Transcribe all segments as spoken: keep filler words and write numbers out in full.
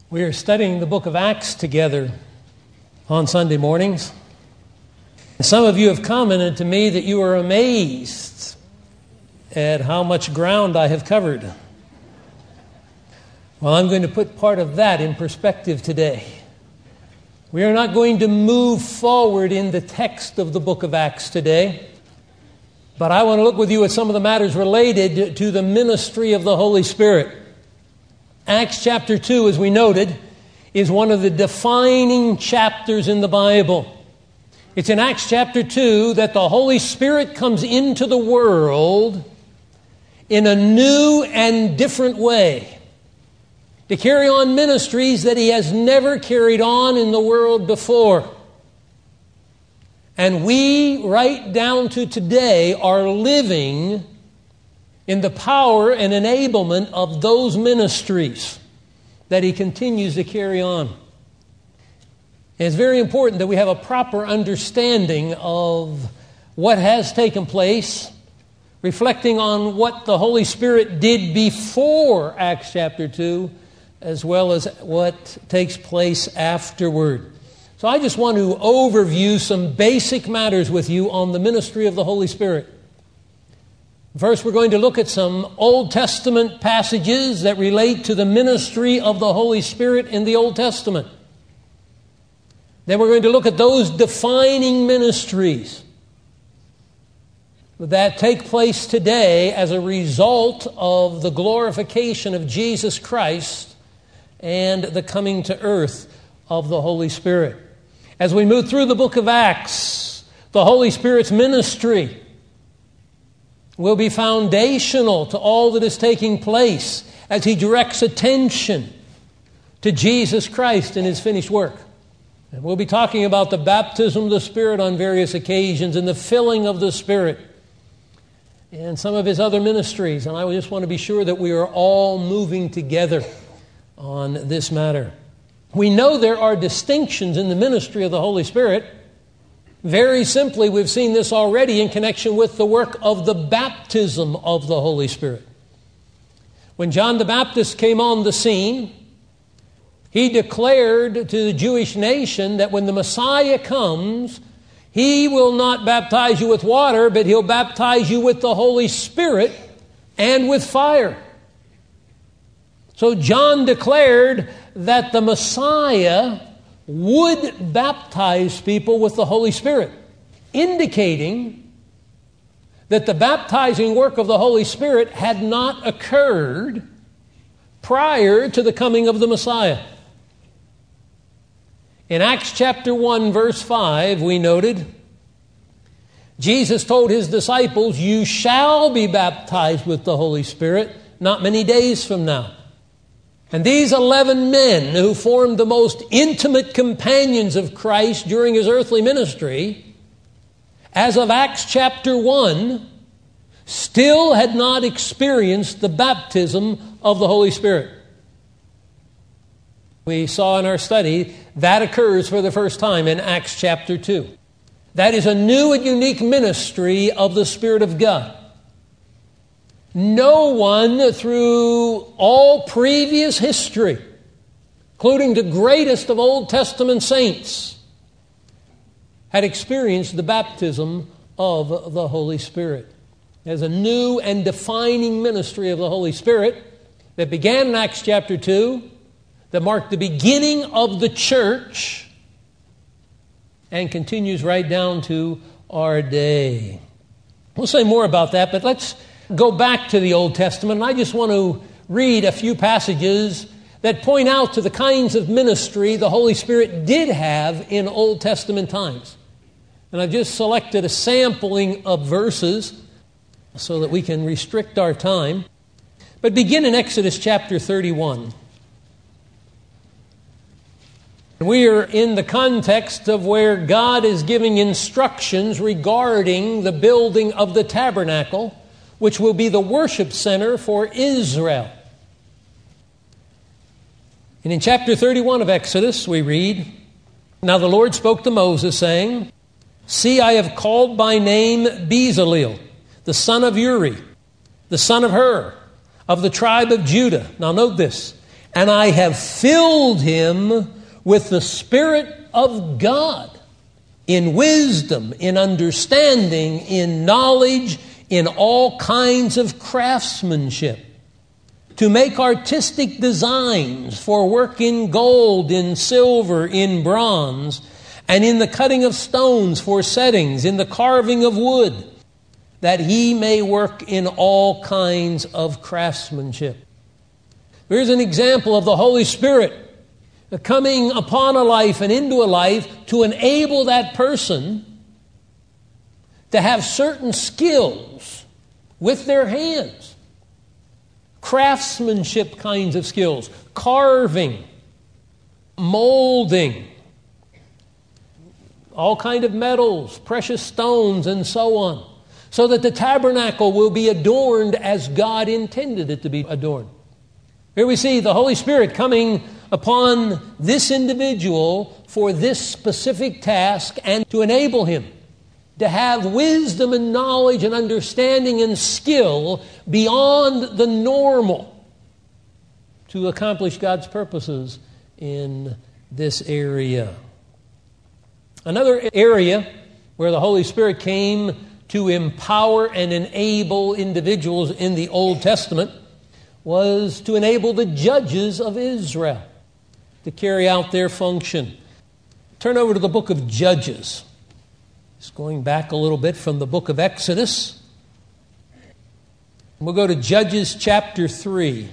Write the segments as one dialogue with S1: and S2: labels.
S1: We are studying the book of Acts together on Sunday mornings. Some of you have commented to me that you are amazed at how much ground I have covered. Well, I'm going to put part of that in perspective today. We are not going to move forward in the text of the book of Acts today, but I want to look with you at some of the matters related to the ministry of the Holy Spirit. Acts chapter two, as we noted, is one of the defining chapters in the Bible. It's in Acts chapter two that the Holy Spirit comes into the world in a new and different way to carry on ministries that He has never carried on in the world before. And we, right down to today, are living in the power and enablement of those ministries that He continues to carry on. And it's very important that we have a proper understanding of what has taken place, reflecting on what the Holy Spirit did before Acts chapter two, as well as what takes place afterward. So I just want to overview some basic matters with you on the ministry of the Holy Spirit. First, we're going to look at some Old Testament passages that relate to the ministry of the Holy Spirit in the Old Testament. Then we're going to look at those defining ministries that take place today as a result of the glorification of Jesus Christ and the coming to earth of the Holy Spirit. As we move through the book of Acts, the Holy Spirit's ministry will be foundational to all that is taking place as He directs attention to Jesus Christ and His finished work. And we'll be talking about the baptism of the Spirit on various occasions and the filling of the Spirit and some of His other ministries. And I just want to be sure that we are all moving together on this matter. We know there are distinctions in the ministry of the Holy Spirit. Very simply, we've seen this already in connection with the work of the baptism of the Holy Spirit. When John the Baptist came on the scene, he declared to the Jewish nation that when the Messiah comes, He will not baptize you with water, but He'll baptize you with the Holy Spirit and with fire. So John declared that the Messiah would baptize people with the Holy Spirit, indicating that the baptizing work of the Holy Spirit had not occurred prior to the coming of the Messiah. In Acts chapter one, verse five, we noted, Jesus told His disciples, "You shall be baptized with the Holy Spirit not many days from now." And these eleven men who formed the most intimate companions of Christ during His earthly ministry, as of Acts chapter one, still had not experienced the baptism of the Holy Spirit. We saw in our study that occurs for the first time in Acts chapter two. That is a new and unique ministry of the Spirit of God. No one through all previous history, including the greatest of Old Testament saints, had experienced the baptism of the Holy Spirit. There's a new and defining ministry of the Holy Spirit that began in Acts chapter two, that marked the beginning of the church, and continues right down to our day. We'll say more about that, but let's go back to the Old Testament. And I just want to read a few passages that point out to the kinds of ministry the Holy Spirit did have in Old Testament times. And I've just selected a sampling of verses so that we can restrict our time. But begin in Exodus chapter thirty-one. We are in the context of where God is giving instructions regarding the building of the tabernacle, which will be the worship center for Israel. And in chapter thirty-one of Exodus, we read, "Now the Lord spoke to Moses, saying, See, I have called by name Bezaleel, the son of Uri, the son of Hur, of the tribe of Judah." Now note this. And I have filled him with the Spirit of God, in wisdom, in understanding, in knowledge, in all kinds of craftsmanship, to make artistic designs for work in gold, in silver, in bronze, and in the cutting of stones for settings, in the carving of wood, that he may work in all kinds of craftsmanship. Here's an example of the Holy Spirit coming upon a life and into a life to enable that person to have certain skills with their hands. Craftsmanship kinds of skills. Carving, molding, all kind of metals, precious stones, and so on. So that the tabernacle will be adorned as God intended it to be adorned. Here we see the Holy Spirit coming upon this individual for this specific task and to enable him to have wisdom and knowledge and understanding and skill beyond the normal to accomplish God's purposes in this area. Another area where the Holy Spirit came to empower and enable individuals in the Old Testament was to enable the judges of Israel to carry out their function. Turn over to the book of Judges. It's going back a little bit from the book of Exodus. We'll go to Judges chapter three,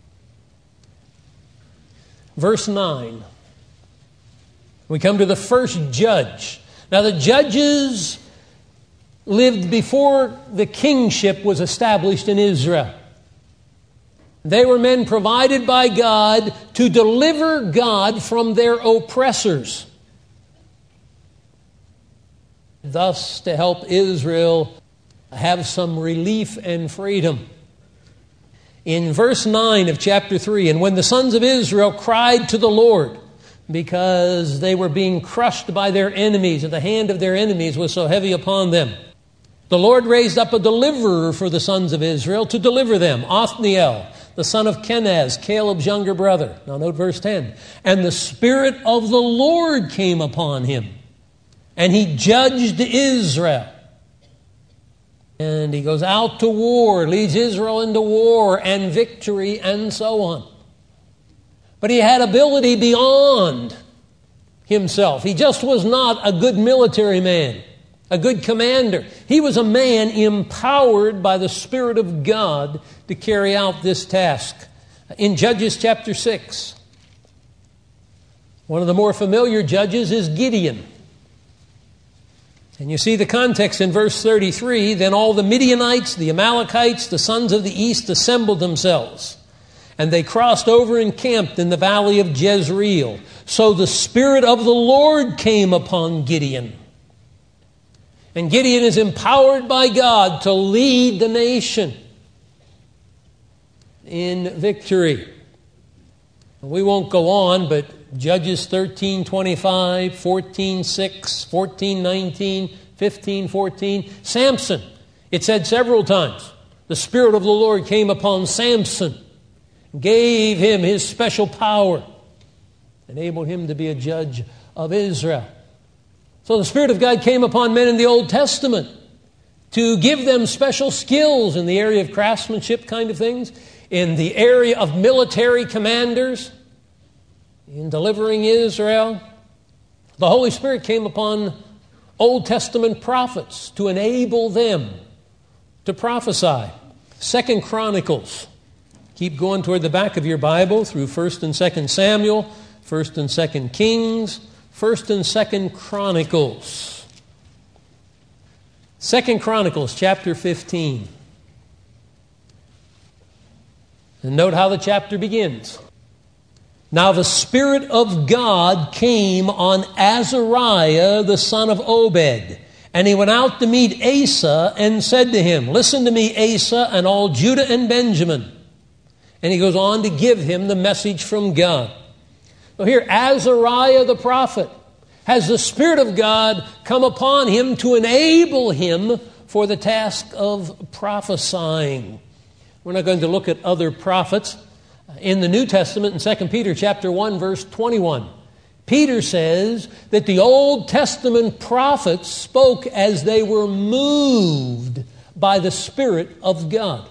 S1: verse nine. We come to the first judge. Now the judges lived before the kingship was established in Israel. They were men provided by God to deliver God from their oppressors, thus to help Israel have some relief and freedom. In verse nine of chapter three, and when the sons of Israel cried to the Lord because they were being crushed by their enemies, and the hand of their enemies was so heavy upon them, the Lord raised up a deliverer for the sons of Israel to deliver them, Othniel, the son of Kenaz, Caleb's younger brother. Now note verse ten. And the Spirit of the Lord came upon him, and he judged Israel. And he goes out to war, leads Israel into war and victory and so on. But he had ability beyond himself. He just was not a good military man, a good commander. He was a man empowered by the Spirit of God to carry out this task. In Judges chapter six, one of the more familiar judges is Gideon. And you see the context in verse thirty-three. Then all the Midianites, the Amalekites, the sons of the east assembled themselves, and they crossed over and camped in the valley of Jezreel. So the Spirit of the Lord came upon Gideon. And Gideon is empowered by God to lead the nation in victory. We won't go on, but Judges thirteen twenty-five, fourteen six, fourteen nineteen, fifteen fourteen. Samson, it said several times, the Spirit of the Lord came upon Samson, gave him his special power, enabled him to be a judge of Israel. So the Spirit of God came upon men in the Old Testament to give them special skills in the area of craftsmanship kind of things, in the area of military commanders, in delivering Israel. The Holy Spirit came upon Old Testament prophets to enable them to prophesy. Second Chronicles. Keep going toward the back of your Bible through First and Second Samuel, First and Second Kings, First and Second Chronicles. Second Chronicles chapter fifteen. And note how the chapter begins. Now the Spirit of God came on Azariah, the son of Obed. And he went out to meet Asa and said to him, listen to me, Asa, and all Judah and Benjamin. And he goes on to give him the message from God. So here, Azariah the prophet has the Spirit of God come upon him to enable him for the task of prophesying. We're not going to look at other prophets. In the New Testament, in Second Peter chapter one, verse twenty-one, Peter says that the Old Testament prophets spoke as they were moved by the Spirit of God,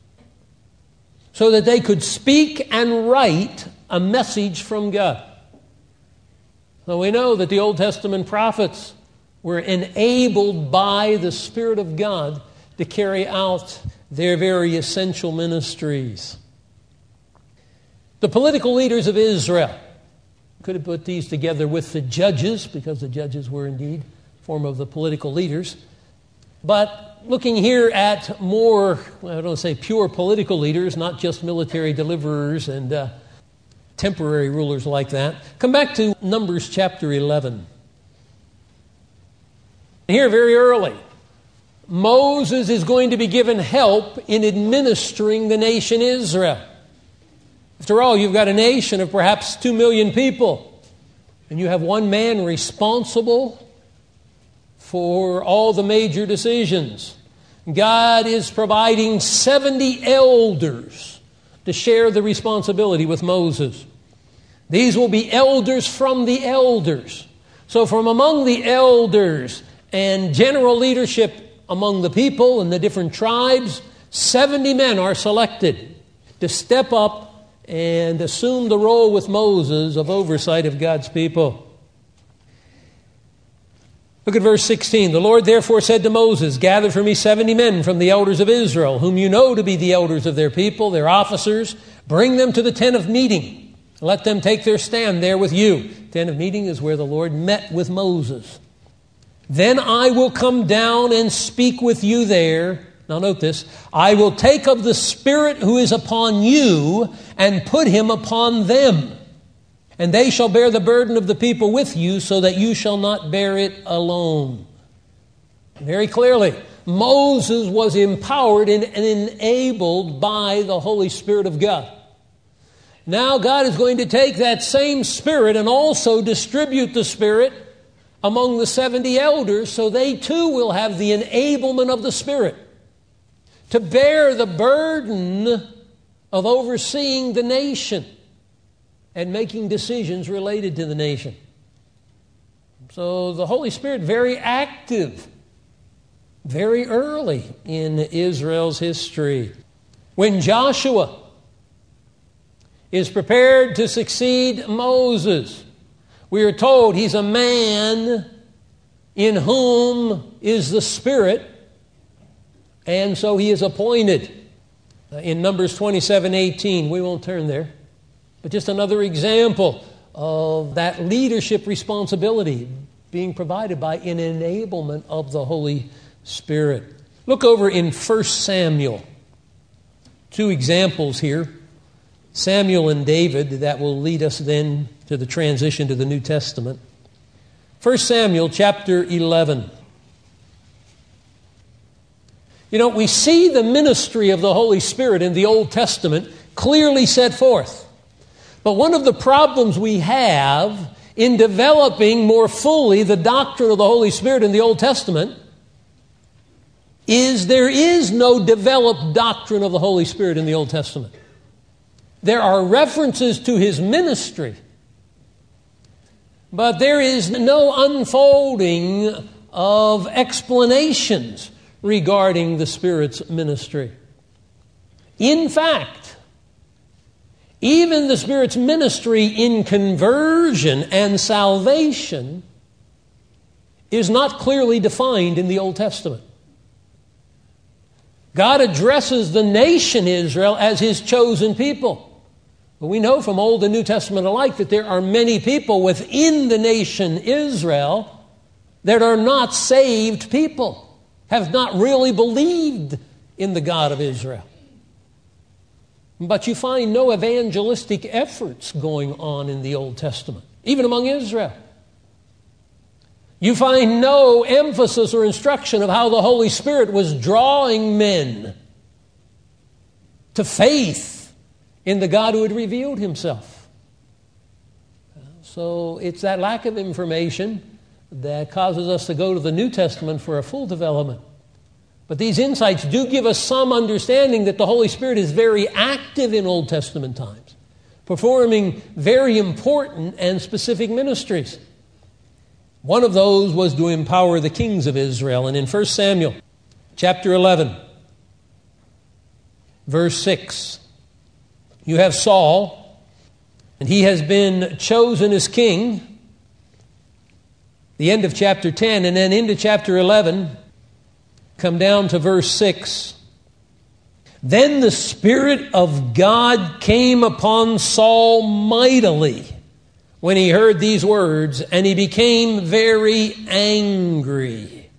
S1: so that they could speak and write a message from God. So we know that the Old Testament prophets were enabled by the Spirit of God to carry out their very essential ministries. The political leaders of Israel could have put these together with the judges, because the judges were indeed a form of the political leaders. But looking here at more, well, I don't say pure political leaders, not just military deliverers and uh, temporary rulers like that. Come back to Numbers chapter eleven. Here very early, Moses is going to be given help in administering the nation Israel. After all, you've got a nation of perhaps two million people, and you have one man responsible for all the major decisions. God is providing seventy elders to share the responsibility with Moses. These will be elders from the elders. So from among the elders and general leadership among the people and the different tribes, seventy men are selected to step up and assume the role with Moses of oversight of God's people. Look at verse sixteen. The Lord therefore said to Moses, "Gather for me seventy men from the elders of Israel, whom you know to be the elders of their people, their officers. Bring them to the tent of meeting. Let them take their stand there with you." Tent of meeting is where the Lord met with Moses. "Then I will come down and speak with you there." Now note this. "I will take of the Spirit who is upon you and put him upon them. And they shall bear the burden of the people with you, so that you shall not bear it alone." Very clearly, Moses was empowered and enabled by the Holy Spirit of God. Now God is going to take that same Spirit and also distribute the Spirit among the seventy elders, so they too will have the enablement of the Spirit to bear the burden of overseeing the nation and making decisions related to the nation. So the Holy Spirit, very active, very early in Israel's history. When Joshua is prepared to succeed Moses, we are told he's a man in whom is the Spirit, and so he is appointed. In Numbers twenty-seven eighteen, we won't turn there, but just another example of that leadership responsibility being provided by an enablement of the Holy Spirit. Look over in First Samuel. Two examples here, Samuel and David, that will lead us then to the transition to the New Testament. First Samuel chapter eleven. You know, we see the ministry of the Holy Spirit in the Old Testament clearly set forth. But one of the problems we have in developing more fully the doctrine of the Holy Spirit in the Old Testament is there is no developed doctrine of the Holy Spirit in the Old Testament. There are references to his ministry, but there is no unfolding of explanations regarding the Spirit's ministry. In fact, even the Spirit's ministry in conversion and salvation is not clearly defined in the Old Testament. God addresses the nation Israel as his chosen people. But we know from Old and New Testament alike that there are many people within the nation Israel that are not saved people, have not really believed in the God of Israel. But you find no evangelistic efforts going on in the Old Testament, even among Israel. You find no emphasis or instruction of how the Holy Spirit was drawing men to faith in the God who had revealed himself. So it's that lack of information that causes us to go to the New Testament for a full development But these insights do give us some understanding that the Holy Spirit is very active in Old Testament times, performing very important and specific ministries. One of those was to empower the kings of Israel. And in First Samuel chapter eleven, verse six, you have Saul, and he has been chosen as king. The end of chapter ten, and then into chapter eleven, come down to verse six. Then the Spirit of God came upon Saul mightily when he heard these words, and he became very angry.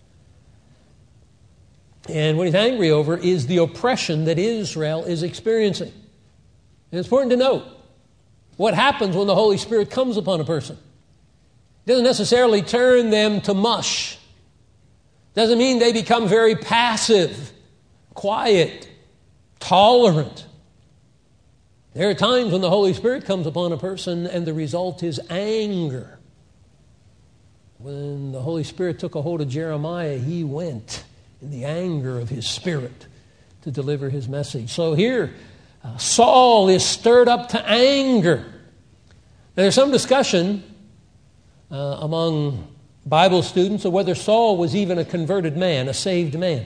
S1: And what he's angry over is the oppression that Israel is experiencing. And it's important to note what happens when the Holy Spirit comes upon a person. It doesn't necessarily turn them to mush. Doesn't mean they become very passive, quiet, tolerant. There are times when the Holy Spirit comes upon a person and the result is anger. When the Holy Spirit took a hold of Jeremiah, he went in the anger of his spirit to deliver his message. So here, uh, Saul is stirred up to anger. Now, there's some discussion uh, among Bible students of whether Saul was even a converted man, a saved man.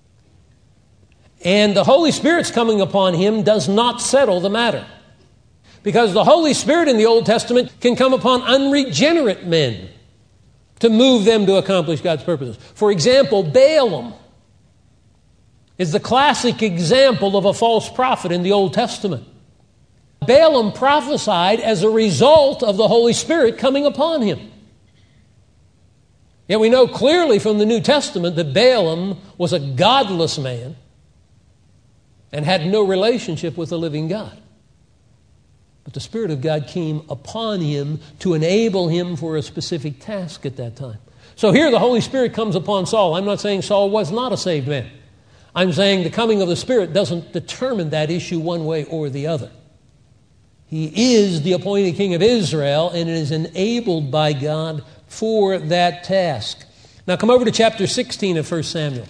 S1: And the Holy Spirit's coming upon him does not settle the matter. Because the Holy Spirit in the Old Testament can come upon unregenerate men to move them to accomplish God's purposes. For example, Balaam is the classic example of a false prophet in the Old Testament. Balaam prophesied as a result of the Holy Spirit coming upon him. Yet we know clearly from the New Testament that Balaam was a godless man and had no relationship with the living God. But the Spirit of God came upon him to enable him for a specific task at that time. So here the Holy Spirit comes upon Saul. I'm not saying Saul was not a saved man. I'm saying the coming of the Spirit doesn't determine that issue one way or the other. He is the appointed king of Israel and is enabled by God for that task. Now come over to chapter sixteen of First Samuel.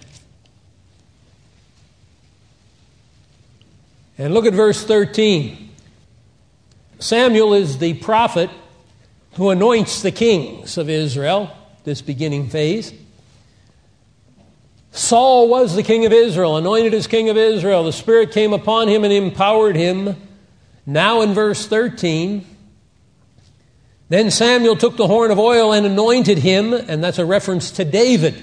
S1: And look at verse thirteen. Samuel is the prophet who anoints the kings of Israel, this beginning phase. Saul was the king of Israel, anointed as king of Israel. The Spirit came upon him and empowered him. Now in verse thirteen, then Samuel took the horn of oil and anointed him, and that's a reference to David.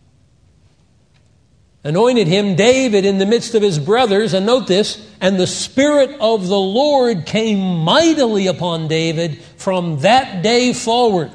S1: Anointed him, David, in the midst of his brothers, and note this, and the Spirit of the Lord came mightily upon David from that day forward.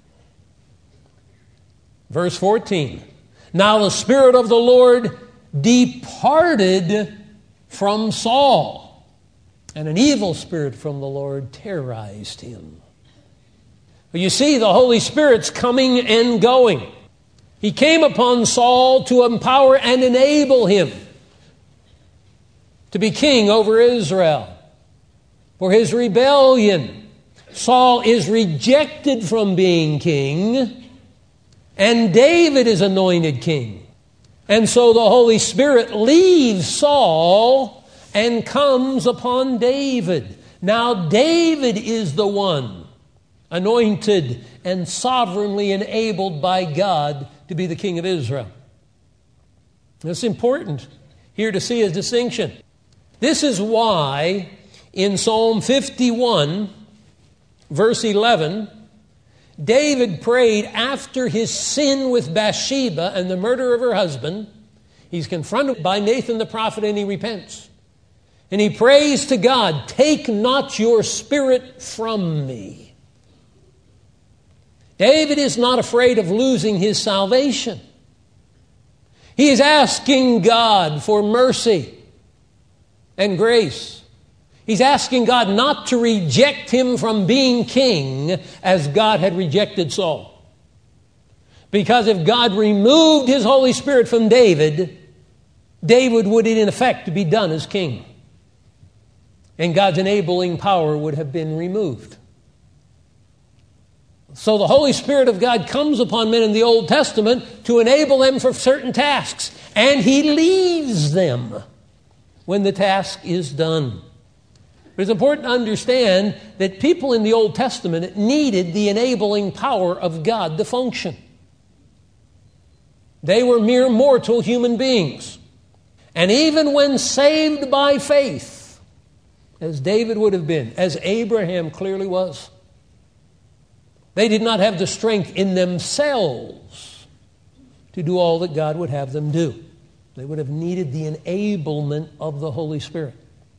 S1: Verse fourteen, now the Spirit of the Lord departed from Saul, and an evil spirit from the Lord terrorized him. You see, the Holy Spirit's coming and going. He came upon Saul to empower and enable him to be king over Israel. For his rebellion, Saul is rejected from being king, and David is anointed king. And so the Holy Spirit leaves Saul and comes upon David. Now David is the one anointed and sovereignly enabled by God to be the king of Israel. It's important here to see a distinction. This is why in Psalm fifty-one, verse eleven, David prayed after his sin with Bathsheba and the murder of her husband. He's confronted by Nathan the prophet and he repents. And he prays to God, take not your spirit from me. David is not afraid of losing his salvation. He is asking God for mercy and grace. He's asking God not to reject him from being king as God had rejected Saul. Because if God removed his Holy Spirit from David, David would in effect be done as king. And God's enabling power would have been removed. So the Holy Spirit of God comes upon men in the Old Testament to enable them for certain tasks. and He leaves them when the task is done. But it's important to understand that people in the Old Testament needed the enabling power of God to function. They were mere mortal human beings. And even when saved by faith, as David would have been, as Abraham clearly was, they did not have the strength in themselves to do all that God would have them do. They would have needed the enablement of the Holy Spirit.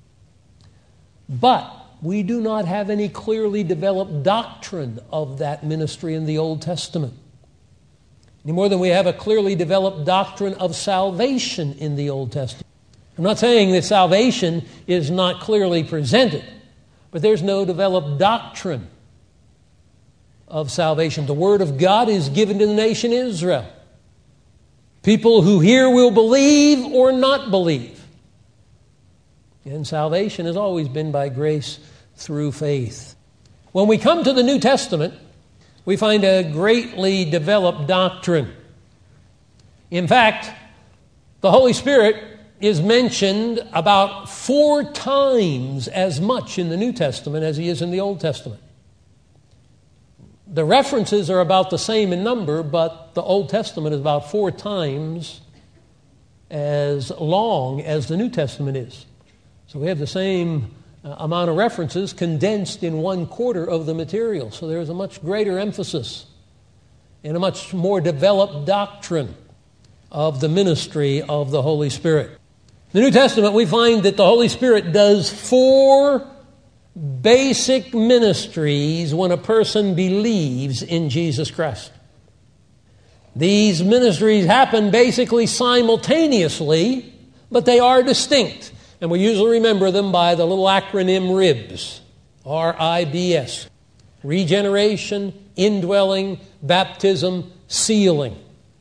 S1: But we do not have any clearly developed doctrine of that ministry in the Old Testament, any more than we have a clearly developed doctrine of salvation in the Old Testament. I'm not saying that salvation is not clearly presented, but there's no developed doctrine of salvation. The Word of God is given to the nation Israel. People who hear will believe or not believe. And salvation has always been by grace through faith. When we come to the New Testament, we find a greatly developed doctrine. In fact, the Holy Spirit is mentioned about four times as much in the New Testament as He is in the Old Testament. The references are about the same in number, but the Old Testament is about four times as long as the New Testament is. So we have the same uh, amount of references condensed in one quarter of the material. So there is a much greater emphasis and a much more developed doctrine of the ministry of the Holy Spirit. In the New Testament, we find that the Holy Spirit does four basic ministries when a person believes in Jesus Christ. These ministries happen basically simultaneously, but they are distinct. And we usually remember them by the little acronym RIBS, R I B S. Regeneration, indwelling, baptism, sealing.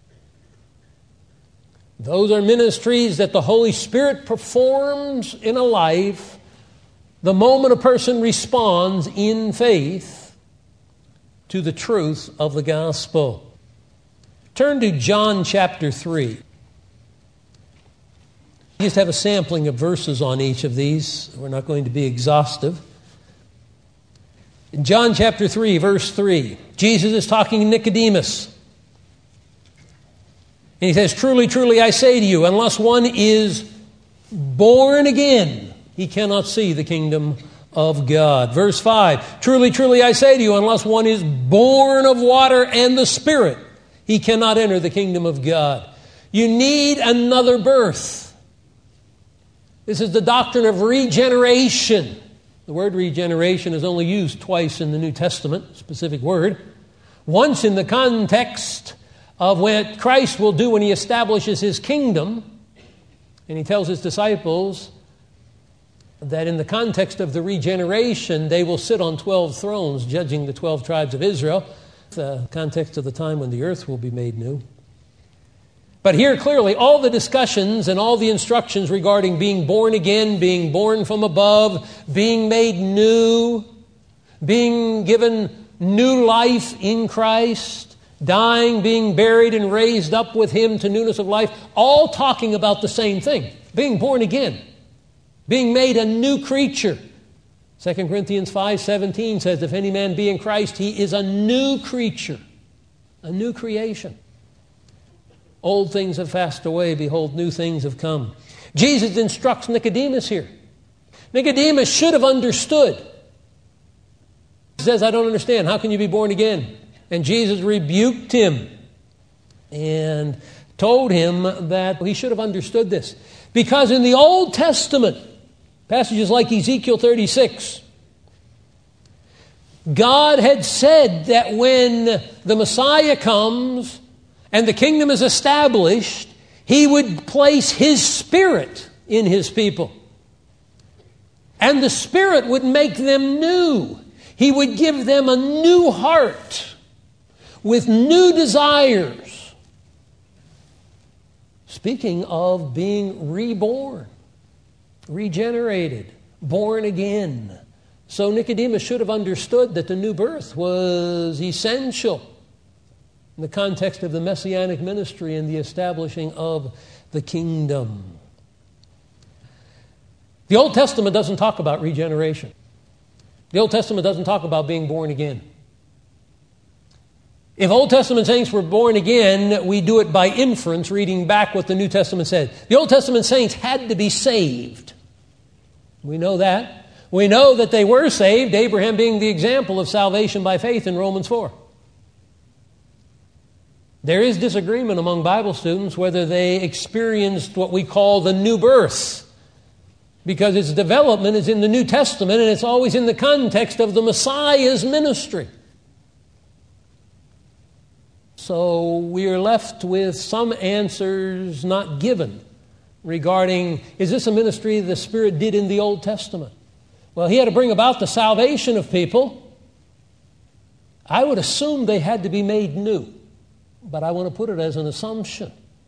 S1: Those are ministries that the Holy Spirit performs in a life the moment a person responds in faith to the truth of the gospel. Turn to John chapter three. We just have a sampling of verses on each of these. We're not going to be exhaustive. In John chapter three, verse three, Jesus is talking to Nicodemus. And He says, "Truly, truly, I say to you, unless one is born again, he cannot see the kingdom of God." Verse five, "Truly, truly, I say to you, unless one is born of water and the Spirit, he cannot enter the kingdom of God." You need another birth. This is the doctrine of regeneration. The word regeneration is only used twice in the New Testament, specific word. Once in the context of what Christ will do when He establishes His kingdom, and He tells His disciples that in the context of the regeneration, they will sit on twelve thrones, judging the twelve tribes of Israel, the context of the time when the earth will be made new. But here clearly, all the discussions and all the instructions regarding being born again, being born from above, being made new, being given new life in Christ, dying, being buried, and raised up with Him to newness of life, all talking about the same thing, being born again, being made a new creature. Second Corinthians five seventeen says, "If any man be in Christ, he is a new creature," a new creation. Old things have passed away, behold, new things have come. Jesus instructs Nicodemus here. Nicodemus should have understood. He says, "I don't understand. How can you be born again?" And Jesus rebuked him and told him that he should have understood this. Because in the Old Testament, passages like Ezekiel thirty-six, God had said that when the Messiah comes and the kingdom is established, He would place His Spirit in His people. And the Spirit would make them new. He would give them a new heart with new desires. Speaking of being reborn, regenerated, born again. So Nicodemus should have understood that the new birth was essential. in the context of the messianic ministry and the establishing of the kingdom. The Old Testament doesn't talk about regeneration. The Old Testament doesn't talk about being born again. If Old Testament saints were born again, we do it by inference, reading back what the New Testament said. The Old Testament saints had to be saved. We know that. We know that they were saved, Abraham being the example of salvation by faith in Romans four. There is disagreement among Bible students whether they experienced what we call the new birth, because its development is in the New Testament and it's always in the context of the Messiah's ministry. So we are left with some answers not given regarding, is this a ministry the Spirit did in the Old Testament? Well, He had to bring about the salvation of people. I would assume they had to be made new, but I want to put it as an assumption,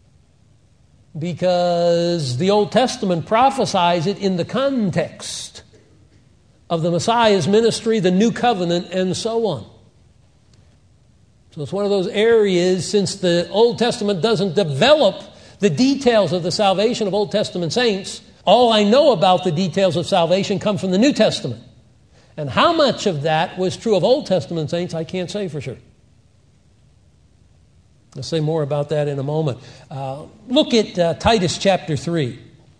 S1: because the Old Testament prophesies it in the context of the Messiah's ministry, the new covenant, and so on. So it's one of those areas, since the Old Testament doesn't develop the details of the salvation of Old Testament saints, all I know about the details of salvation come from the New Testament. And how much of that was true of Old Testament saints, I can't say for sure. I'll say more about that in a moment. Uh, look at uh, Titus chapter three.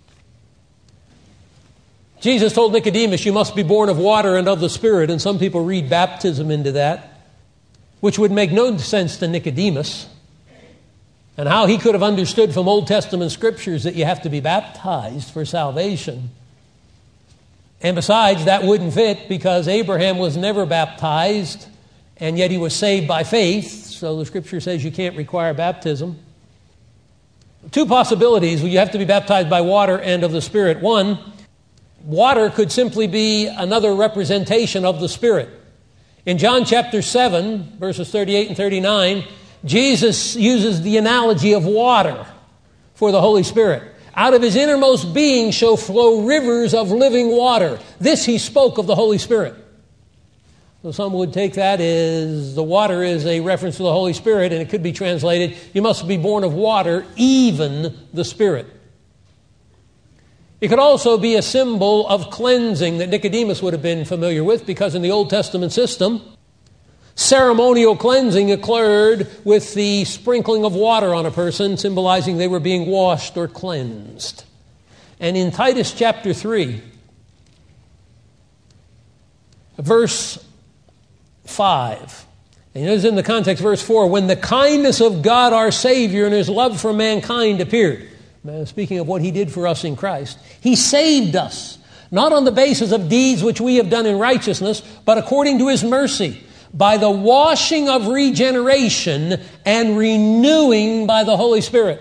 S1: Jesus told Nicodemus, you must be born of water and of the Spirit, and some people read baptism into that, which would make no sense to Nicodemus, and how he could have understood from Old Testament scriptures that you have to be baptized for salvation. And besides, that wouldn't fit, because Abraham was never baptized, and yet he was saved by faith. So the scripture says you can't require baptism. Two possibilities. You have to be baptized by water and of the Spirit. One, water could simply be another representation of the Spirit. In John chapter seven, verses thirty-eight and thirty-nine, Jesus uses the analogy of water for the Holy Spirit. Out of His innermost being shall flow rivers of living water. This He spoke of the Holy Spirit. So some would take that as the water is a reference to the Holy Spirit, and it could be translated, you must be born of water, even the Spirit. It could also be a symbol of cleansing that Nicodemus would have been familiar with, because in the Old Testament system, ceremonial cleansing occurred with the sprinkling of water on a person, symbolizing they were being washed or cleansed. And in Titus chapter three, verse five, and it is in the context, verse four, when the kindness of God our Savior and His love for mankind appeared, speaking of what He did for us in Christ, He saved us, not on the basis of deeds which we have done in righteousness, but according to His mercy, by the washing of regeneration and renewing by the Holy Spirit.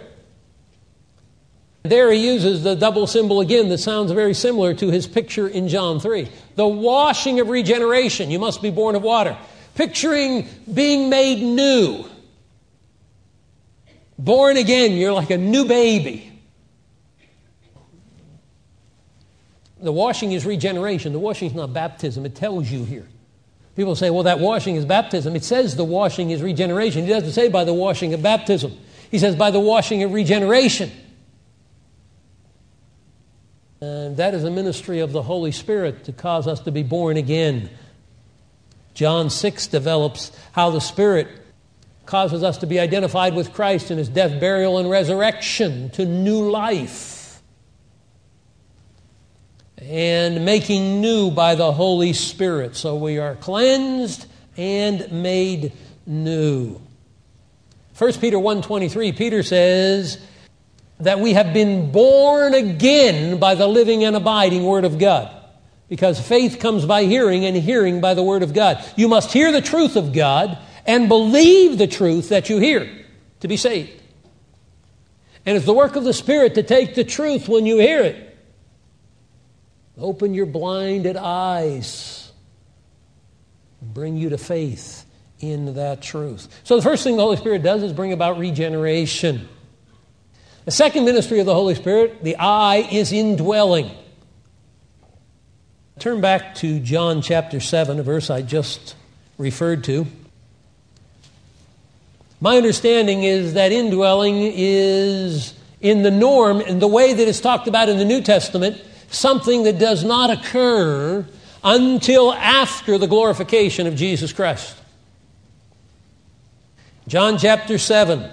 S1: There he uses the double symbol again that sounds very similar to his picture in John three. The washing of regeneration. You must be born of water. Picturing being made new. Born again, you're like a new baby. The washing is regeneration. The washing is not baptism. It tells you here. People say, well, that washing is baptism. It says the washing is regeneration. He doesn't say by the washing of baptism. He says by the washing of regeneration. And that is a ministry of the Holy Spirit to cause us to be born again. John six develops how the Spirit causes us to be identified with Christ in His death, burial, and resurrection to new life. And making new by the Holy Spirit. So we are cleansed and made new. First Peter one twenty-three, Peter says that we have been born again by the living and abiding Word of God. Because faith comes by hearing, and hearing by the Word of God. You must hear the truth of God and believe the truth that you hear to be saved. And it's the work of the Spirit to take the truth when you hear it. Open your blinded eyes and bring you to faith in that truth. So the first thing the Holy Spirit does is bring about regeneration. The second ministry of the Holy Spirit, the I, is indwelling. Turn back to John chapter seven, a verse I just referred to. My understanding is that indwelling is in the norm, in the way that it's talked about in the New Testament, something that does not occur until after the glorification of Jesus Christ. John chapter seven,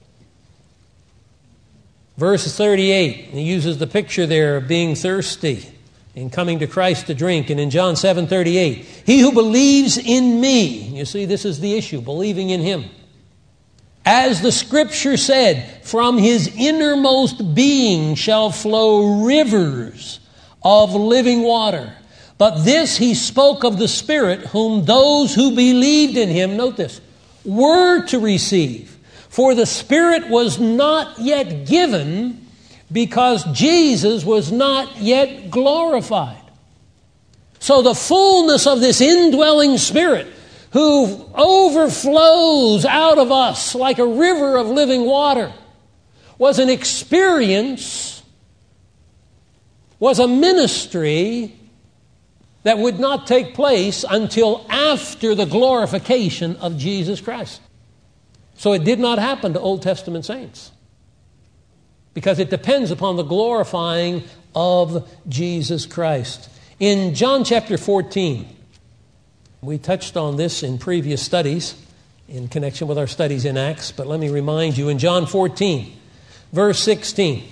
S1: verse thirty-eight, he uses the picture there of being thirsty and coming to Christ to drink. And in John seven thirty-eight, he who believes in me, you see, this is the issue, believing in him. As the Scripture said, from his innermost being shall flow rivers of living water. But this he spoke of the Spirit, whom those who believed in him, note this, were to receive. For the Spirit was not yet given because Jesus was not yet glorified. So the fullness of this indwelling Spirit, who overflows out of us like a river of living water, was an experience, was a ministry that would not take place until after the glorification of Jesus Christ. So it did not happen to Old Testament saints, because it depends upon the glorifying of Jesus Christ. In John chapter fourteen, we touched on this in previous studies in connection with our studies in Acts, but let me remind you, in John fourteen, verse sixteen,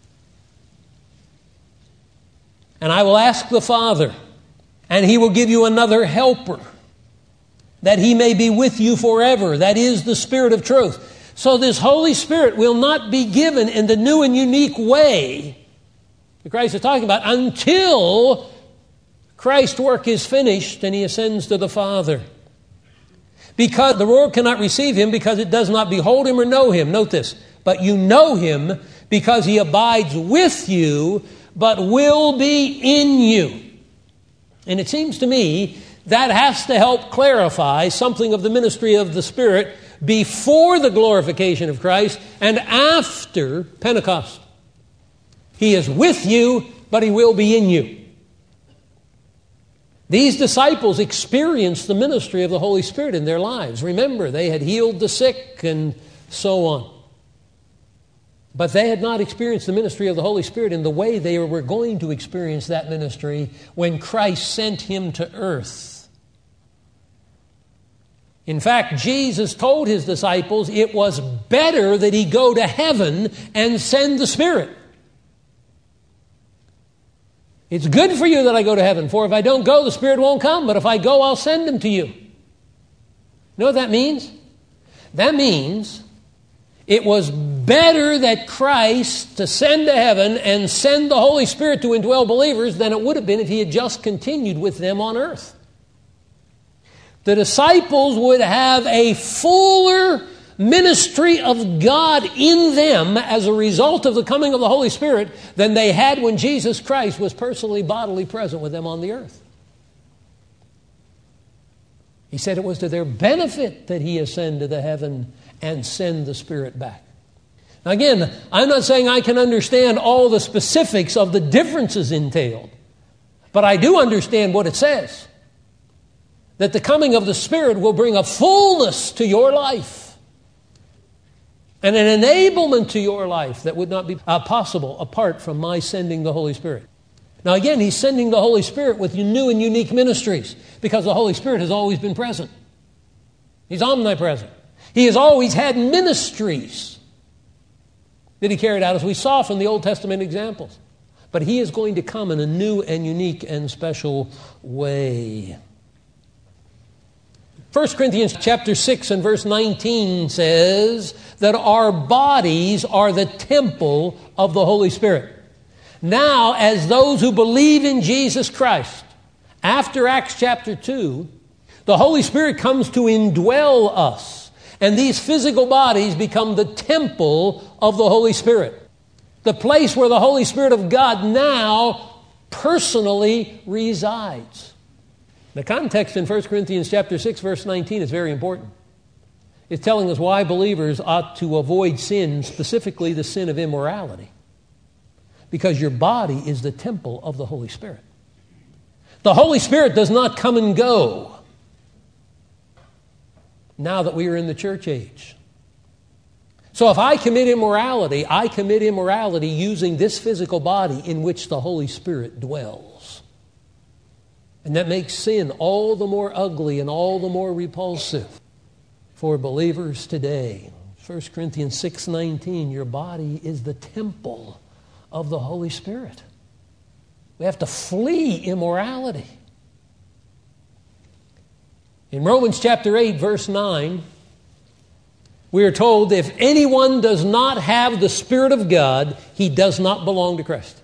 S1: and I will ask the Father, and he will give you another helper, that he may be with you forever. That is the Spirit of truth. So this Holy Spirit will not be given in the new and unique way that Christ is talking about until Christ's work is finished and he ascends to the Father. Because the world cannot receive him because it does not behold him or know him. Note this. But you know him because he abides with you, but will be in you. And it seems to me that has to help clarify something of the ministry of the Spirit before the glorification of Christ and after Pentecost. He is with you, but he will be in you. These disciples experienced the ministry of the Holy Spirit in their lives. Remember, they had healed the sick and so on. But they had not experienced the ministry of the Holy Spirit in the way they were going to experience that ministry when Christ sent him to earth. In fact, Jesus told his disciples it was better that he go to heaven and send the Spirit. It's good for you that I go to heaven, for if I don't go, the Spirit won't come. But if I go, I'll send him to you. You know what that means? That means it was better that Christ to send to heaven and send the Holy Spirit to indwell believers than it would have been if he had just continued with them on earth. The disciples would have a fuller ministry of God in them as a result of the coming of the Holy Spirit than they had when Jesus Christ was personally, bodily present with them on the earth. He said it was to their benefit that he ascended to heaven and send the Spirit back. Now again, I'm not saying I can understand all the specifics of the differences entailed, but I do understand what it says. That the coming of the Spirit will bring a fullness to your life and an enablement to your life that would not be uh, possible apart from my sending the Holy Spirit. Now again, he's sending the Holy Spirit with new and unique ministries because the Holy Spirit has always been present. He's omnipresent. He has always had ministries that he carried out, as we saw from the Old Testament examples. But he is going to come in a new and unique and special way. First Corinthians chapter six and verse nineteen says that our bodies are the temple of the Holy Spirit. Now, as those who believe in Jesus Christ, after Acts chapter two, the Holy Spirit comes to indwell us. And these physical bodies become the temple of the Holy Spirit. The place where the Holy Spirit of God now personally resides. The context in First Corinthians chapter six, verse nineteen is very important. It's telling us why believers ought to avoid sin, specifically the sin of immorality. Because your body is the temple of the Holy Spirit. The Holy Spirit does not come and go now that we are in the church age. So if I commit immorality, I commit immorality using this physical body in which the Holy Spirit dwells. And that makes sin all the more ugly and all the more repulsive for believers today. First Corinthians six nineteen, your body is the temple of the Holy Spirit. We have to flee immorality. In Romans chapter eight, verse nine, we are told, if anyone does not have the Spirit of God, he does not belong to Christ.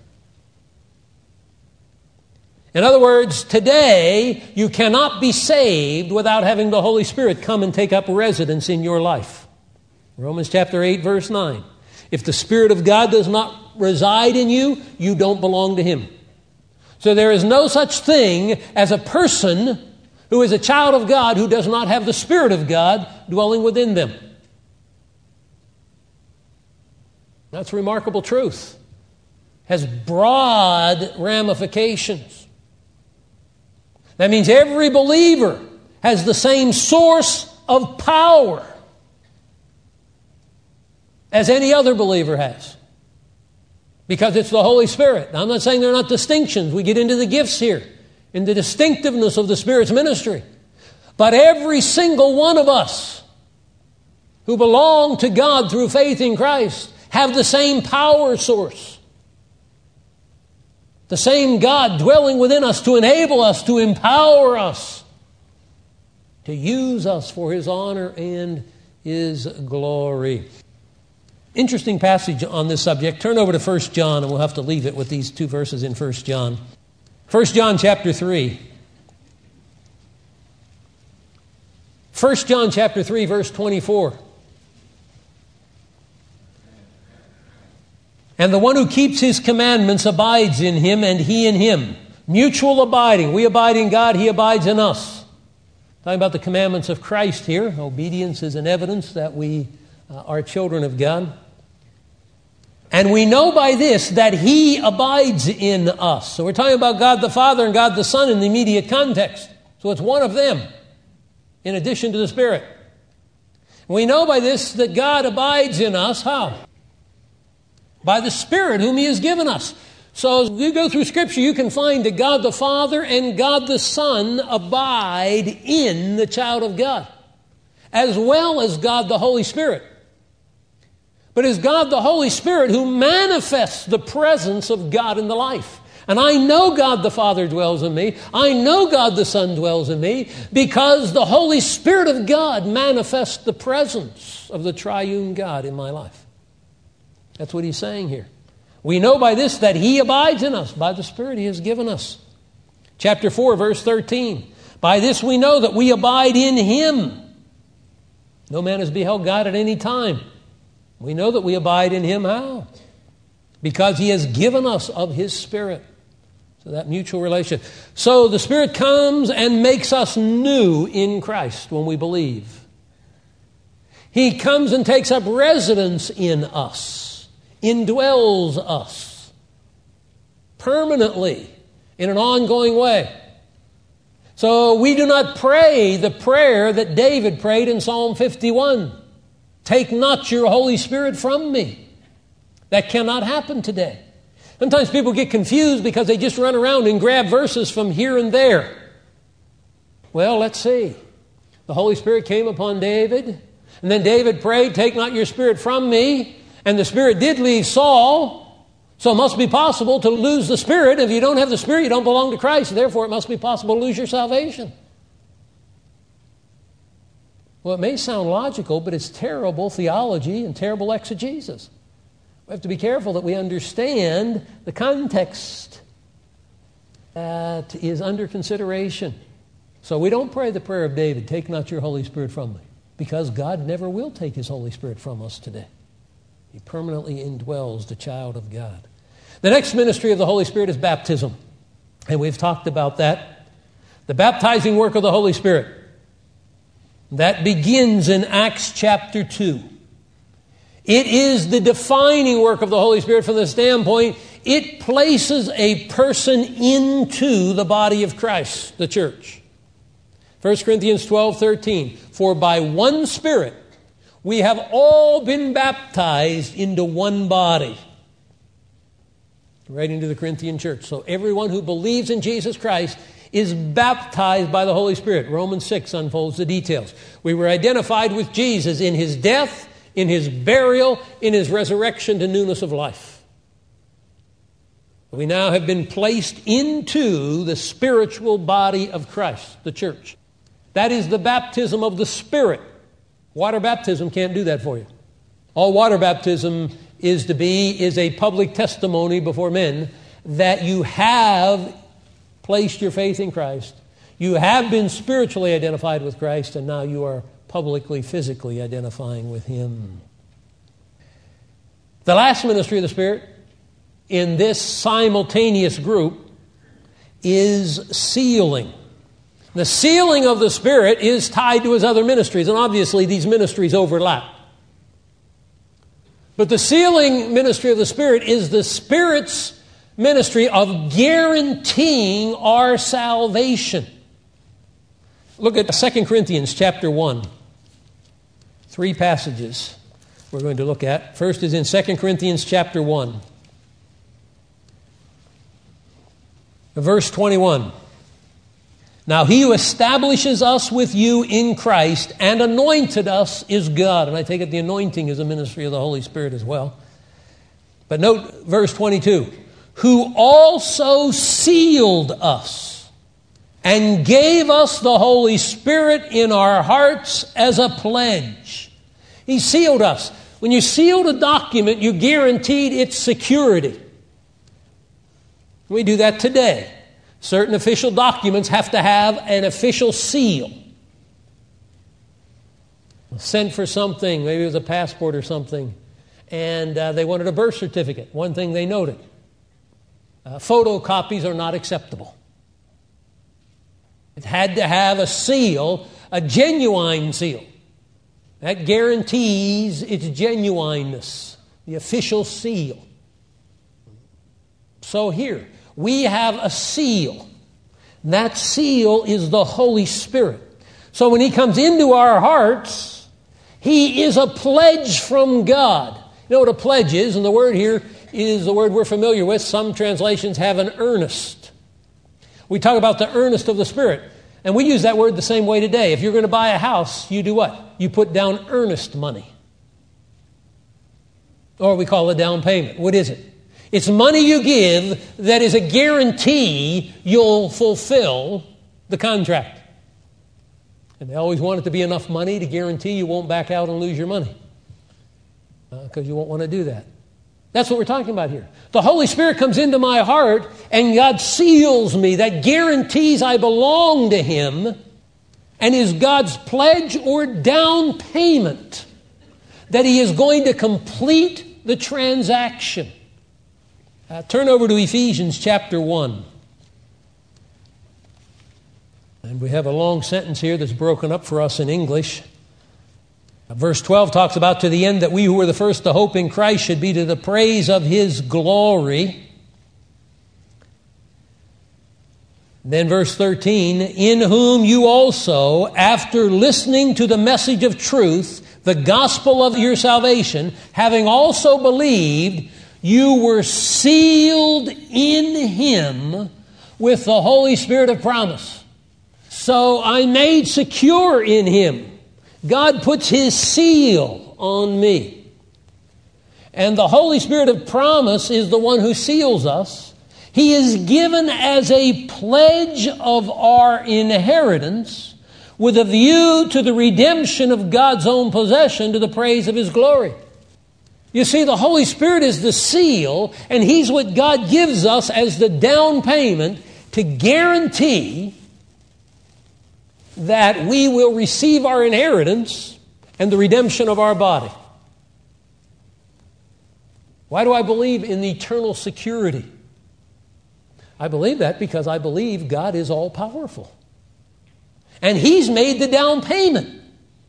S1: In other words, today you cannot be saved without having the Holy Spirit come and take up residence in your life. Romans chapter eight, verse nine. If the Spirit of God does not reside in you, you don't belong to Him. So there is no such thing as a person who is a child of God who does not have the Spirit of God dwelling within them. That's remarkable truth. Has broad ramifications. That means every believer has the same source of power as any other believer has. Because it's the Holy Spirit. Now, I'm not saying there are not distinctions. We get into the gifts here, in the distinctiveness of the Spirit's ministry. But every single one of us who belong to God through faith in Christ have the same power source. The same God dwelling within us to enable us, to empower us, to use us for His honor and His glory. Interesting passage on this subject. Turn over to First John, and we'll have to leave it with these two verses in First John. First John chapter three. First John chapter three, verse twenty-four. And the one who keeps His commandments abides in Him, and He in him. Mutual abiding. We abide in God, He abides in us. Talking about the commandments of Christ here. Obedience is an evidence that we uh, are children of God. And we know by this that He abides in us. So we're talking about God the Father and God the Son in the immediate context. So it's one of them, in addition to the Spirit. We know by this that God abides in us. How? By the Spirit whom He has given us. So as you go through Scripture, you can find that God the Father and God the Son abide in the child of God, as well as God the Holy Spirit. But it's God the Holy Spirit who manifests the presence of God in the life. And I know God the Father dwells in me. I know God the Son dwells in me because the Holy Spirit of God manifests the presence of the triune God in my life. That's what he's saying here. We know by this that He abides in us, by the Spirit He has given us. Chapter four, verse thirteen. By this we know that we abide in Him. No man has beheld God at any time. We know that we abide in Him. How? Because He has given us of His Spirit. So that mutual relationship. So the Spirit comes and makes us new in Christ when we believe. He comes and takes up residence in us. Indwells us permanently in an ongoing way. So we do not pray the prayer that David prayed in Psalm fifty-one. Take not your Holy Spirit from me. That cannot happen today. Sometimes people get confused because they just run around and grab verses from here and there. Well, let's see. The Holy Spirit came upon David, and then David prayed, take not your Spirit from me. And the Spirit did leave Saul, so it must be possible to lose the Spirit. If you don't have the Spirit, you don't belong to Christ. Therefore, it must be possible to lose your salvation. Well, it may sound logical, but it's terrible theology and terrible exegesis. We have to be careful that we understand the context that is under consideration. So we don't pray the prayer of David, take not your Holy Spirit from me, because God never will take His Holy Spirit from us today. He permanently indwells the child of God. The next ministry of the Holy Spirit is baptism. And we've talked about that. The baptizing work of the Holy Spirit. That begins in Acts chapter two. It is the defining work of the Holy Spirit from the standpoint, it places a person into the body of Christ, the church. First Corinthians twelve thirteen. For by one Spirit We have all been baptized into one body. Writing to the Corinthian church. So everyone who believes in Jesus Christ is baptized by the Holy Spirit. Romans six unfolds the details. We were identified with Jesus in his death, in his burial, in his resurrection to newness of life. We now have been placed into the spiritual body of Christ, the church. That is the baptism of the Spirit. Water baptism can't do that for you. All water baptism is to be is a public testimony before men that you have placed your faith in Christ. You have been spiritually identified with Christ, and now you are publicly, physically identifying with him. The last ministry of the Spirit in this simultaneous group is sealing. The sealing of the Spirit is tied to his other ministries, and obviously these ministries overlap. But the sealing ministry of the Spirit is the Spirit's ministry of guaranteeing our salvation. Look at Second Corinthians chapter one. Three passages we're going to look at. First is in Second Corinthians chapter one. Verse twenty-one. Now he who establishes us with you in Christ and anointed us is God. And I take it the anointing is a ministry of the Holy Spirit as well. But note verse twenty-two. Who also sealed us and gave us the Holy Spirit in our hearts as a pledge. He sealed us. When you sealed a document, you guaranteed its security. We do that today. Certain official documents have to have an official seal. Sent for something, maybe it was a passport or something, and uh, they wanted a birth certificate. One thing they noted, uh, photocopies are not acceptable. It had to have a seal, a genuine seal. That guarantees its genuineness, the official seal. So here, we have a seal. That seal is the Holy Spirit. So when he comes into our hearts, he is a pledge from God. You know what a pledge is? And the word here is the word we're familiar with. Some translations have an earnest. We talk about the earnest of the Spirit. And we use that word the same way today. If you're going to buy a house, you do what? You put down earnest money. Or we call it down payment. What is it? It's money you give that is a guarantee you'll fulfill the contract. And they always want it to be enough money to guarantee you won't back out and lose your money. Because uh, you won't want to do that. That's what we're talking about here. The Holy Spirit comes into my heart and God seals me. That guarantees I belong to him and is God's pledge or down payment that he is going to complete the transaction. Uh, turn over to Ephesians chapter one. And we have a long sentence here that's broken up for us in English. Uh, verse twelve talks about, to the end that we who were the first to hope in Christ should be to the praise of his glory. Then verse thirteen, in whom you also, after listening to the message of truth, the gospel of your salvation, having also believed, you were sealed in him with the Holy Spirit of promise. So I'm made secure in him. God puts his seal on me. And the Holy Spirit of promise is the one who seals us. He is given as a pledge of our inheritance with a view to the redemption of God's own possession to the praise of his glory. You see, the Holy Spirit is the seal, and he's what God gives us as the down payment to guarantee that we will receive our inheritance and the redemption of our body. Why do I believe in eternal security? I believe that because I believe God is all-powerful. And he's made the down payment.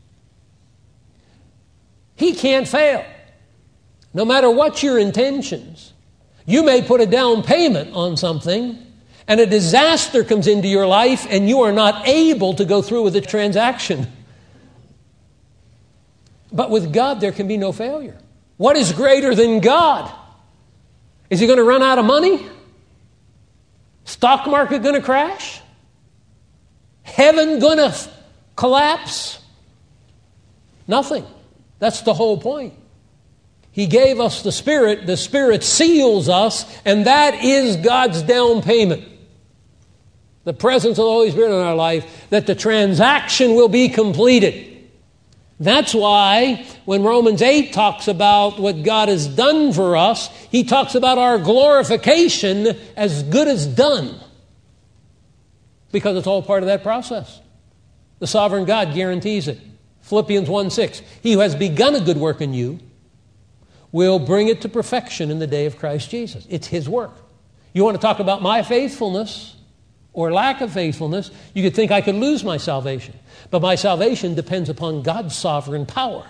S1: He can't fail. No matter what your intentions, you may put a down payment on something and a disaster comes into your life and you are not able to go through with the transaction. But with God, there can be no failure. What is greater than God? Is he going to run out of money? Stock market going to crash? Heaven going to f- collapse? Nothing. That's the whole point. He gave us the Spirit. The Spirit seals us, and that is God's down payment. The presence of the Holy Spirit in our life, that the transaction will be completed. That's why when Romans eight talks about what God has done for us, he talks about our glorification as good as done. Because it's all part of that process. The sovereign God guarantees it. Philippians one six, he who has begun a good work in you will bring it to perfection in the day of Christ Jesus. It's his work. You want to talk about my faithfulness or lack of faithfulness, you could think I could lose my salvation. But my salvation depends upon God's sovereign power.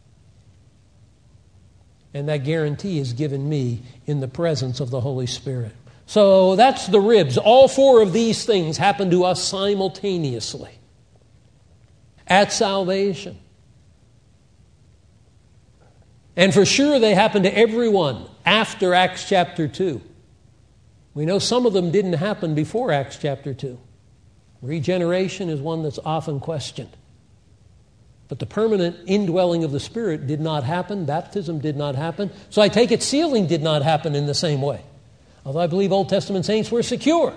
S1: And that guarantee is given me in the presence of the Holy Spirit. So that's the ribs. All four of these things happen to us simultaneously at salvation. And for sure they happen to everyone after Acts chapter two. We know some of them didn't happen before Acts chapter two. Regeneration is one that's often questioned. But the permanent indwelling of the Spirit did not happen. Baptism did not happen. So I take it sealing did not happen in the same way. Although I believe Old Testament saints were secure.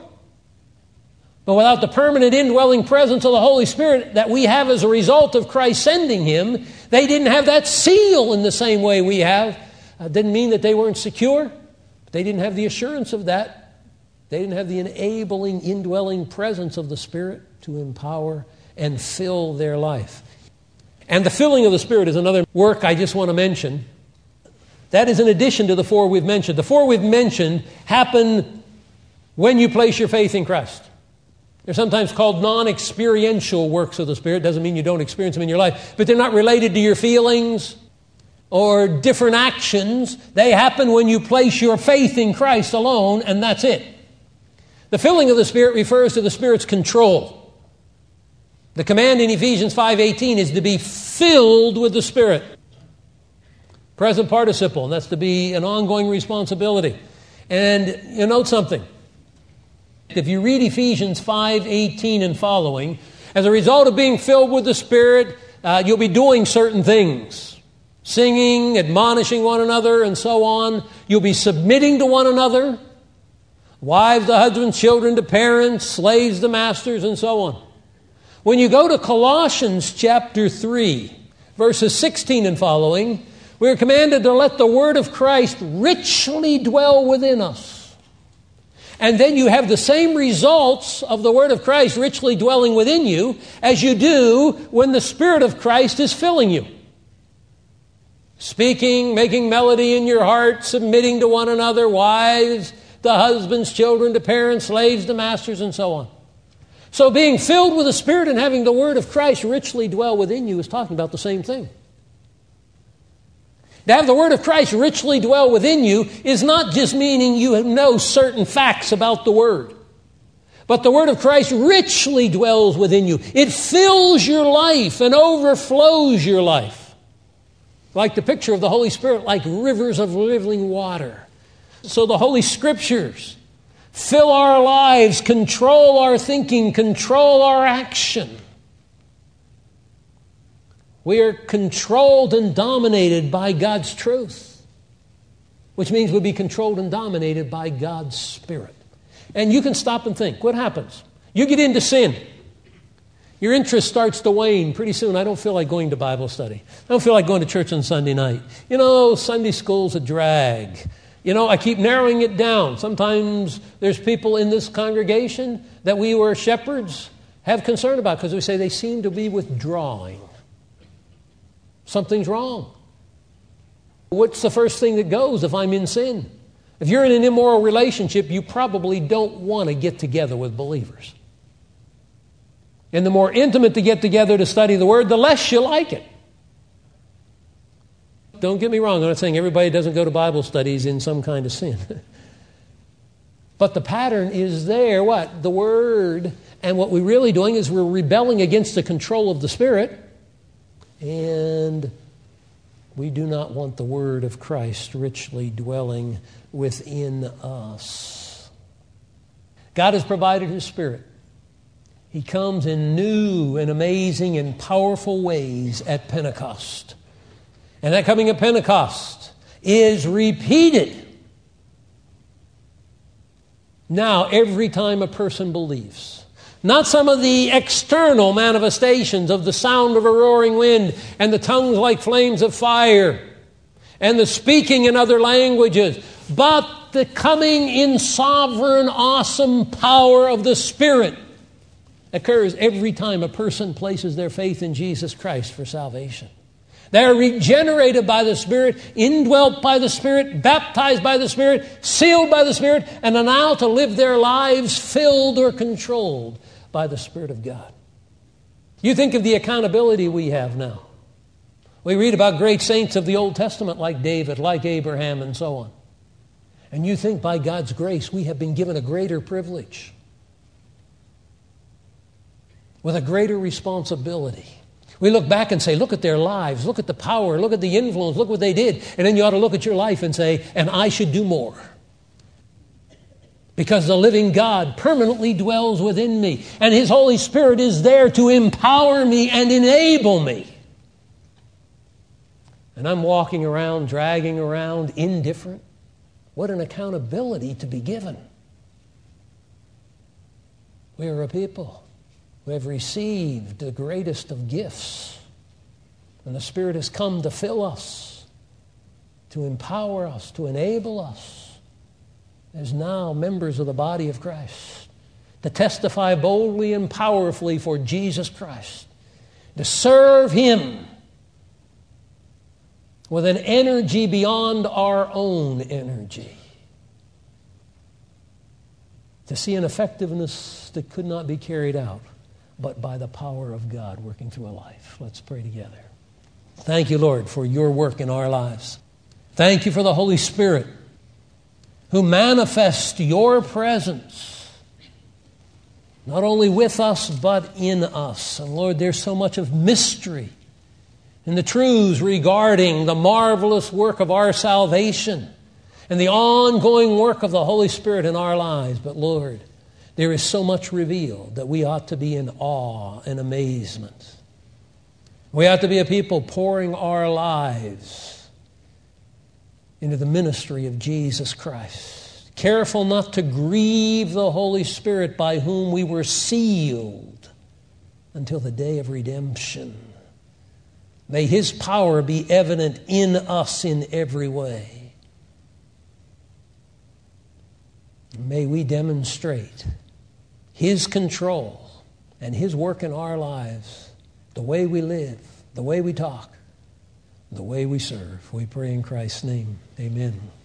S1: But without the permanent indwelling presence of the Holy Spirit that we have as a result of Christ sending him, they didn't have that seal in the same way we have. It didn't mean that they weren't secure. But they didn't have the assurance of that. They didn't have the enabling, indwelling presence of the Spirit to empower and fill their life. And the filling of the Spirit is another work I just want to mention. That is in addition to the four we've mentioned. The four we've mentioned happen when you place your faith in Christ. They're sometimes called non-experiential works of the Spirit. Doesn't mean you don't experience them in your life, but they're not related to your feelings or different actions. They happen when you place your faith in Christ alone, and that's it. The filling of the Spirit refers to the Spirit's control. The command in Ephesians five eighteen is to be filled with the Spirit. Present participle, and that's to be an ongoing responsibility. And you note something. If you read Ephesians five eighteen and following, as a result of being filled with the Spirit, uh, you'll be doing certain things. Singing, admonishing one another, and so on. You'll be submitting to one another. Wives to husbands, children to parents, slaves to masters, and so on. When you go to Colossians chapter three, verses sixteen and following, we are commanded to let the word of Christ richly dwell within us. And then you have the same results of the word of Christ richly dwelling within you as you do when the Spirit of Christ is filling you. Speaking, making melody in your heart, submitting to one another, wives to husbands, children to parents, slaves to masters, and so on. So being filled with the Spirit and having the word of Christ richly dwell within you is talking about the same thing. To have the word of Christ richly dwell within you is not just meaning you know certain facts about the word. But the word of Christ richly dwells within you. It fills your life and overflows your life. Like the picture of the Holy Spirit, like rivers of living water. So the Holy Scriptures fill our lives, control our thinking, control our action. We are controlled and dominated by God's truth, which means we'll be controlled and dominated by God's Spirit. And you can stop and think, what happens? You get into sin. Your interest starts to wane. Pretty soon, I don't feel like going to Bible study. I don't feel like going to church on Sunday night. You know, Sunday school's a drag. You know, I keep narrowing it down. Sometimes there's people in this congregation that we were shepherds have concern about because we say they seem to be withdrawing. Something's wrong. What's the first thing that goes if I'm in sin? If you're in an immoral relationship, you probably don't want to get together with believers. And the more intimate to get together to study the Word, the less you like it. Don't get me wrong, I'm not saying everybody doesn't go to Bible studies in some kind of sin. But the pattern is there, what? The Word. And what we're really doing is we're rebelling against the control of the Spirit. And We do not want the Word of Christ richly dwelling within us. God has provided His Spirit. He comes in new and amazing and powerful ways at Pentecost. And that coming of Pentecost is repeated now every time a person believes. Not some of the external manifestations of the sound of a roaring wind and the tongues like flames of fire and the speaking in other languages, but the coming in sovereign, awesome power of the Spirit occurs every time a person places their faith in Jesus Christ for salvation. They are regenerated by the Spirit, indwelt by the Spirit, baptized by the Spirit, sealed by the Spirit, and are now to live their lives filled or controlled by the Spirit of God. You think of the accountability we have now. We read about great saints of the Old Testament like David, like Abraham, and so on. And you think by God's grace we have been given a greater privilege with a greater responsibility. We look back and say, look at their lives, look at the power, look at the influence, look what they did. And then you ought to look at your life and say, and I should do more. Because the living God permanently dwells within me. And His Holy Spirit is there to empower me and enable me. And I'm walking around, dragging around, indifferent. What an accountability to be given. We are a people who have received the greatest of gifts. And the Spirit has come to fill us, to empower us, to enable us, as now members of the body of Christ, to testify boldly and powerfully for Jesus Christ, to serve Him with an energy beyond our own energy, to see an effectiveness that could not be carried out but by the power of God working through a life. Let's pray together. Thank you, Lord, for your work in our lives. Thank you for the Holy Spirit who manifests your presence, not only with us, but in us. And Lord, there's so much of mystery in the truths regarding the marvelous work of our salvation and the ongoing work of the Holy Spirit in our lives. But Lord, there is so much revealed that we ought to be in awe and amazement. We ought to be a people pouring our lives into the ministry of Jesus Christ, careful not to grieve the Holy Spirit by whom we were sealed until the day of redemption. May His power be evident in us in every way. May we demonstrate His control and His work in our lives, the way we live, the way we talk, the way we serve. We pray in Christ's name. Amen.